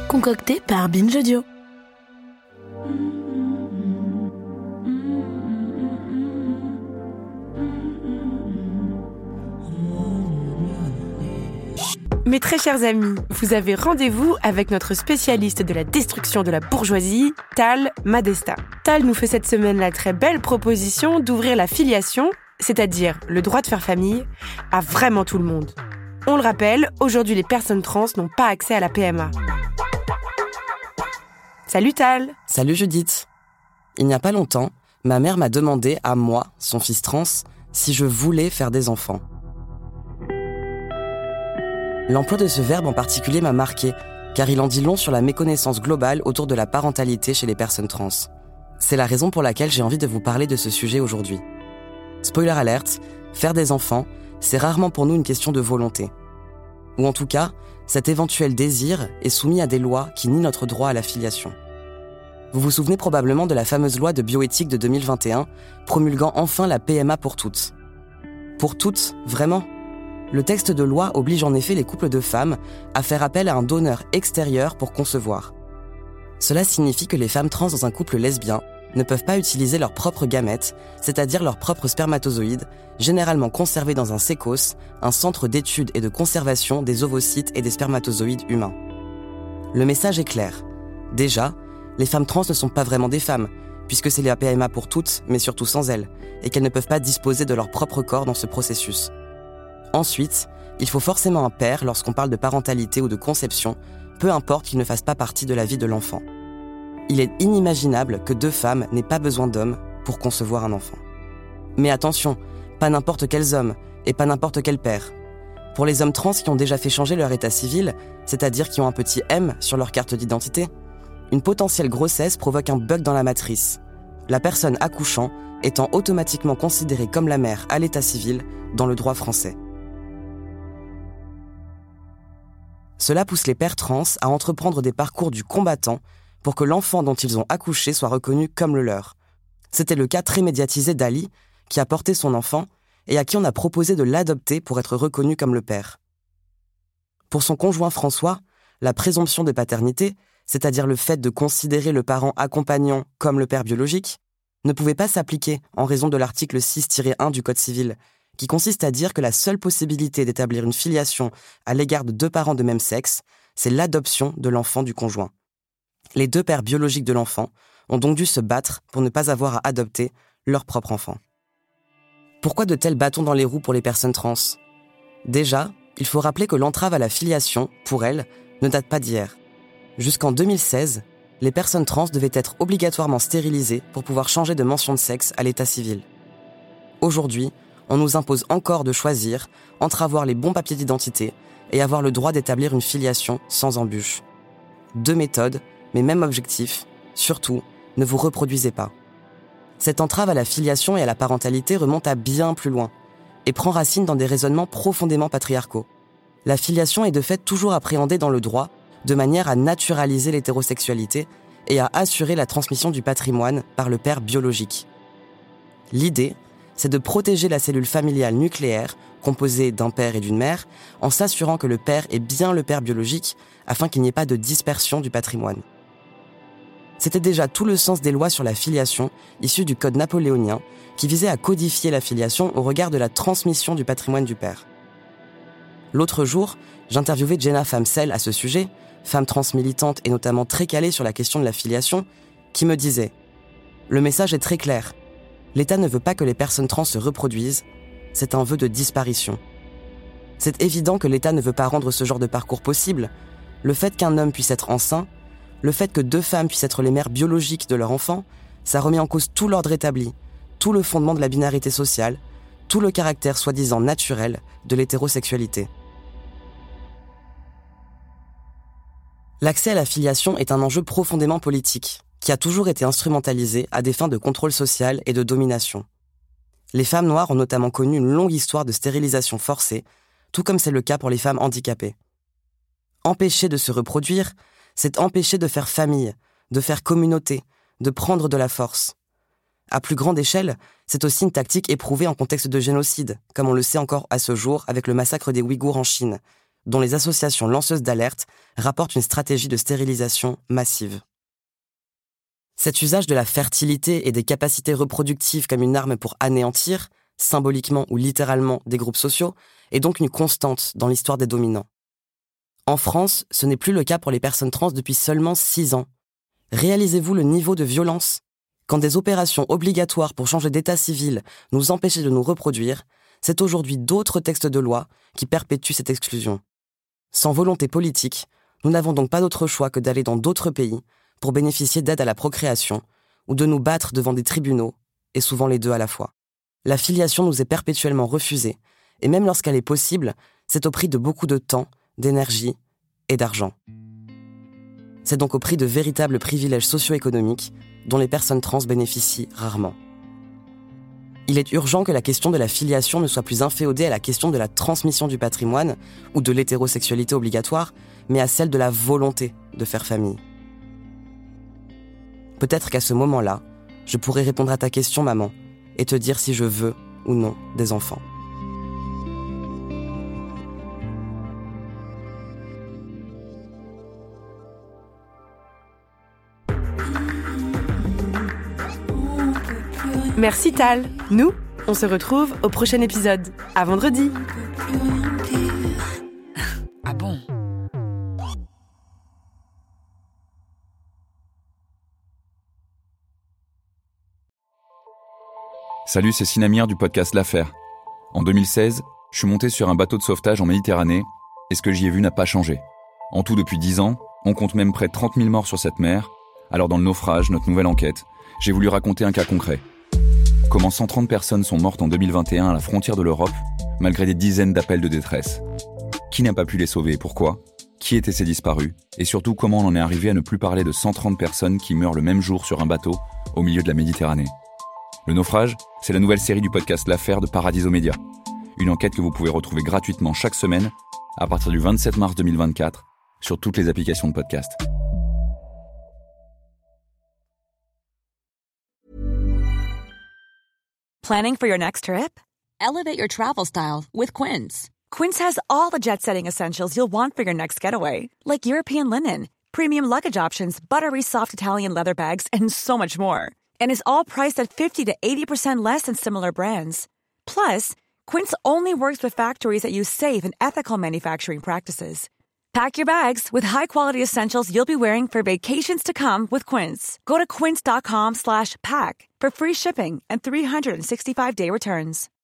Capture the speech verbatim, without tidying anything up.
concocté par Binge Audio. Mes très chers amis, vous avez rendez-vous avec notre spécialiste de la destruction de la bourgeoisie, Tal Madesta. Tal nous fait cette semaine la très belle proposition d'ouvrir la filiation, c'est-à-dire le droit de faire famille, à vraiment tout le monde. On le rappelle, aujourd'hui les personnes trans n'ont pas accès à la P M A. Salut Tal. Salut Judith. Il n'y a pas longtemps, ma mère m'a demandé à moi, son fils trans, si je voulais faire des enfants. L'emploi de ce verbe en particulier m'a marqué, car il en dit long sur la méconnaissance globale autour de la parentalité chez les personnes trans. C'est la raison pour laquelle j'ai envie de vous parler de ce sujet aujourd'hui. Spoiler alert, faire des enfants, c'est rarement pour nous une question de volonté. Ou en tout cas, cet éventuel désir est soumis à des lois qui nient notre droit à la filiation. Vous vous souvenez probablement de la fameuse loi de bioéthique de deux mille vingt et un, promulguant enfin la P M A pour toutes. Pour toutes, vraiment ? Le texte de loi oblige en effet les couples de femmes à faire appel à un donneur extérieur pour concevoir. Cela signifie que les femmes trans dans un couple lesbien ne peuvent pas utiliser leurs propres gamètes, c'est-à-dire leurs propres spermatozoïdes, généralement conservés dans un sécos, un centre d'étude et de conservation des ovocytes et des spermatozoïdes humains. Le message est clair. Déjà, les femmes trans ne sont pas vraiment des femmes, puisque c'est la P M A pour toutes, mais surtout sans elles, et qu'elles ne peuvent pas disposer de leur propre corps dans ce processus. Ensuite, il faut forcément un père lorsqu'on parle de parentalité ou de conception, peu importe qu'il ne fasse pas partie de la vie de l'enfant. Il est inimaginable que deux femmes n'aient pas besoin d'hommes pour concevoir un enfant. Mais attention, pas n'importe quels hommes et pas n'importe quel père. Pour les hommes trans qui ont déjà fait changer leur état civil, c'est-à-dire qui ont un petit M sur leur carte d'identité, une potentielle grossesse provoque un bug dans la matrice, la personne accouchant étant automatiquement considérée comme la mère à l'état civil dans le droit français. Cela pousse les pères trans à entreprendre des parcours du combattant pour que l'enfant dont ils ont accouché soit reconnu comme le leur. C'était le cas très médiatisé d'Ali, qui a porté son enfant et à qui on a proposé de l'adopter pour être reconnu comme le père. Pour son conjoint François, la présomption de paternité, c'est-à-dire le fait de considérer le parent accompagnant comme le père biologique, ne pouvait pas s'appliquer en raison de l'article six tiret un du Code civil, qui consiste à dire que la seule possibilité d'établir une filiation à l'égard de deux parents de même sexe, c'est l'adoption de l'enfant du conjoint. Les deux pères biologiques de l'enfant ont donc dû se battre pour ne pas avoir à adopter leur propre enfant. Pourquoi de tels bâtons dans les roues pour les personnes trans ? Déjà, il faut rappeler que l'entrave à la filiation, pour elles, ne date pas d'hier. Jusqu'en deux mille seize, les personnes trans devaient être obligatoirement stérilisées pour pouvoir changer de mention de sexe à l'état civil. Aujourd'hui, on nous impose encore de choisir entre avoir les bons papiers d'identité et avoir le droit d'établir une filiation sans embûche. Deux méthodes, mais même objectif, surtout, ne vous reproduisez pas. Cette entrave à la filiation et à la parentalité remonte à bien plus loin et prend racine dans des raisonnements profondément patriarcaux. La filiation est de fait toujours appréhendée dans le droit de manière à naturaliser l'hétérosexualité et à assurer la transmission du patrimoine par le père biologique. L'idée, c'est de protéger la cellule familiale nucléaire, composée d'un père et d'une mère, en s'assurant que le père est bien le père biologique, afin qu'il n'y ait pas de dispersion du patrimoine. C'était déjà tout le sens des lois sur la filiation, issues du Code napoléonien, qui visait à codifier la filiation au regard de la transmission du patrimoine du père. L'autre jour, j'interviewais Jenna Famsel à ce sujet, femme trans militante et notamment très calée sur la question de la filiation, qui me disait « Le message est très clair. L'État ne veut pas que les personnes trans se reproduisent, c'est un vœu de disparition. C'est évident que l'État ne veut pas rendre ce genre de parcours possible. Le fait qu'un homme puisse être enceint, le fait que deux femmes puissent être les mères biologiques de leur enfant, ça remet en cause tout l'ordre établi, tout le fondement de la binarité sociale, tout le caractère soi-disant naturel de l'hétérosexualité. » L'accès à la filiation est un enjeu profondément politique, qui a toujours été instrumentalisé à des fins de contrôle social et de domination. Les femmes noires ont notamment connu une longue histoire de stérilisation forcée, tout comme c'est le cas pour les femmes handicapées. Empêcher de se reproduire, c'est empêcher de faire famille, de faire communauté, de prendre de la force. À plus grande échelle, c'est aussi une tactique éprouvée en contexte de génocide, comme on le sait encore à ce jour avec le massacre des Ouïghours en Chine, dont les associations lanceuses d'alerte rapportent une stratégie de stérilisation massive. Cet usage de la fertilité et des capacités reproductives comme une arme pour anéantir, symboliquement ou littéralement, des groupes sociaux, est donc une constante dans l'histoire des dominants. En France, ce n'est plus le cas pour les personnes trans depuis seulement six ans. Réalisez-vous le niveau de violence? Quand des opérations obligatoires pour changer d'état civil nous empêchaient de nous reproduire, c'est aujourd'hui d'autres textes de loi qui perpétuent cette exclusion. Sans volonté politique, nous n'avons donc pas d'autre choix que d'aller dans d'autres pays pour bénéficier d'aide à la procréation ou de nous battre devant des tribunaux, et souvent les deux à la fois. La filiation nous est perpétuellement refusée, et même lorsqu'elle est possible, c'est au prix de beaucoup de temps, d'énergie et d'argent. C'est donc au prix de véritables privilèges socio-économiques dont les personnes trans bénéficient rarement. Il est urgent que la question de la filiation ne soit plus inféodée à la question de la transmission du patrimoine ou de l'hétérosexualité obligatoire, mais à celle de la volonté de faire famille. Peut-être qu'à ce moment-là, je pourrai répondre à ta question, maman, et te dire si je veux ou non des enfants. Merci Tal. Nous, on se retrouve au prochain épisode. À vendredi. Ah bon? Salut, c'est Sinamir du podcast L'Affaire. En deux mille seize, je suis monté sur un bateau de sauvetage en Méditerranée et ce que j'y ai vu n'a pas changé. En tout, depuis dix ans, on compte même près de trente mille morts sur cette mer. Alors dans le naufrage, notre nouvelle enquête, j'ai voulu raconter un cas concret. Comment cent trente personnes sont mortes en deux mille vingt et un à la frontière de l'Europe, malgré des dizaines d'appels de détresse. Qui n'a pas pu les sauver et pourquoi? Qui étaient ces disparus? Et surtout, comment on en est arrivé à ne plus parler de cent trente personnes qui meurent le même jour sur un bateau au milieu de la Méditerranée? Le naufrage, c'est la nouvelle série du podcast L'Affaire de Paradiso Média. Une enquête que vous pouvez retrouver gratuitement chaque semaine à partir du vingt-sept mars deux mille vingt-quatre sur toutes les applications de podcast. Planning for your next trip? Elevate your travel style with Quince. Quince has all the jet-setting essentials you'll want for your next getaway, like European linen, premium luggage options, buttery soft Italian leather bags, and so much more. And is all priced at fifty to eighty percent less than similar brands. Plus, Quince only works with factories that use safe and ethical manufacturing practices. Pack your bags with high-quality essentials you'll be wearing for vacations to come with Quince. Go to quince.com slash pack for free shipping and three sixty-five day returns.